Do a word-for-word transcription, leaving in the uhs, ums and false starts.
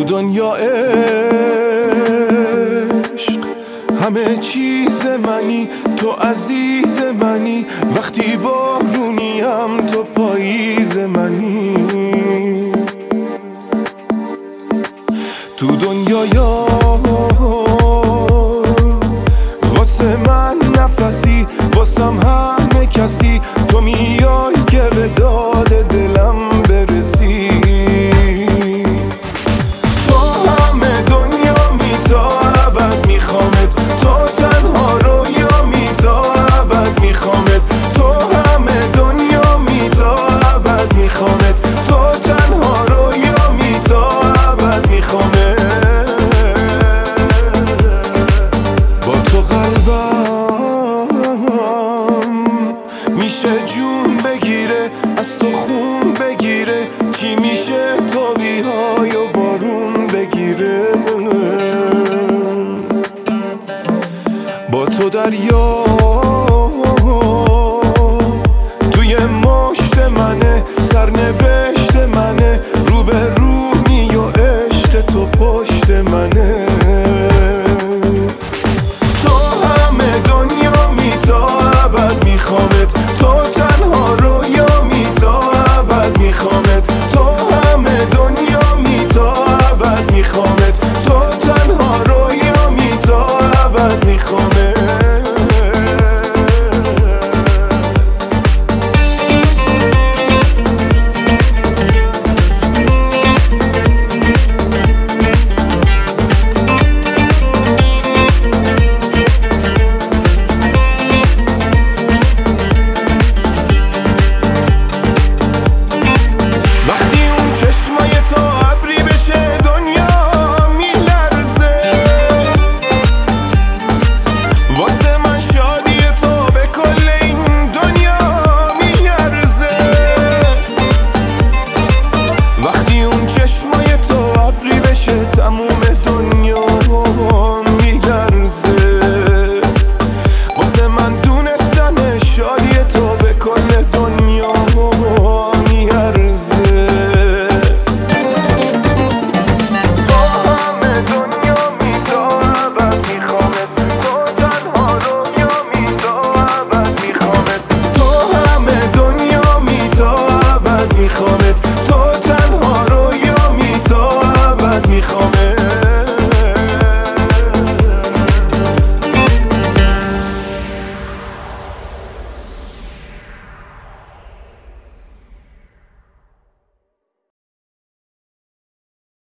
تو دنیا عشق همه چیز منی، تو عزیز منی، وقتی بارونیم تو پاییز منی. تو دنیا یار واسه من نفسی، واسم همه کسی، تو میای که به داد دلم برسی. تو همه دنیا می تا ابد میخوامت، تو تنها رویامی تا ابد میخوامت. تو همه دنیا می تا ابد میخوامت، تو تنها رویامی تا ابد میخوامت. با تو قلبم میشه جون بگیره، از تو خون بگیره، چی میشه تو بیای و بارون بگیره. با تو دریا